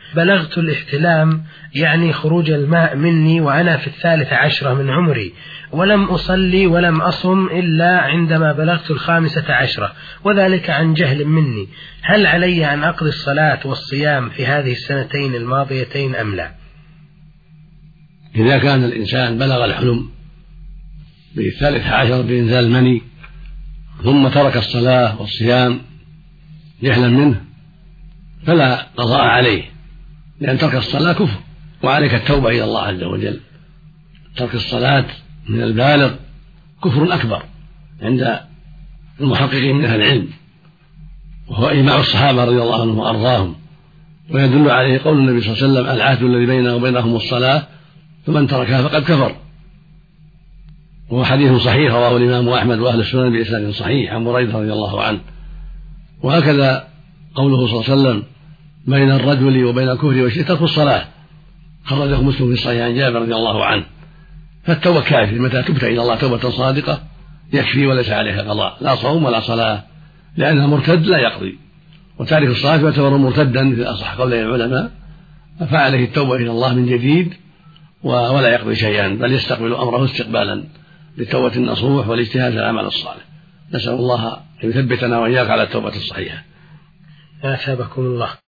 بلغت الاحتلام يعني خروج الماء مني وأنا في 13 من عمري، ولم أصلي ولم أصم إلا عندما بلغت 15، وذلك عن جهل مني. هل علي أن أقضي الصلاة والصيام في هذه السنتين الماضيتين أم لا؟ إذا كان الإنسان بلغ الحلم ب13 بإنزال المني ثم ترك الصلاة والصيام جهلا منه فلا قضاء عليه، لأن ترك الصلاة كفر، وعليك التوبة إلى الله عز وجل. ترك الصلاة من البالغ كفر أكبر عند المحققين من أهل العلم، وهو إجماع الصحابة رضي الله عنهم وأرضاهم، ويدل عليه قول النبي صلى الله عليه وسلم: العهد الذي بيننا وبينهم الصلاة فمن تركها فقد كفر. وهو حديث صحيح رواه الإمام أحمد وأهل السنن بإسناد صحيح عن بريدة رضي الله عنه. وهكذا قوله صلى الله عليه وسلم: بين الرجل وبين الكفر والشرك ترك الصلاة، خرجه مسلم في الصحيح عن جابر رضي الله عنه. فالتوبة كافية، متى تبت إلى الله توبة صادقة يكفي وليس عليها قضاء، لا صوم ولا صلاة، لأنها مرتد لا يقضي، وتارك الصلاة يعتبر مرتدا في أصح قولي العلماء، فعليه التوبة إلى الله من جديد ولا يقضي شيئا، بل يستقبل أمره استقبالا للتوبة النصوح والاجتهاد في العمل الصالح. نسأل الله أن يثبتنا وإياك على التوبة الصحيحة. أثابكم الله.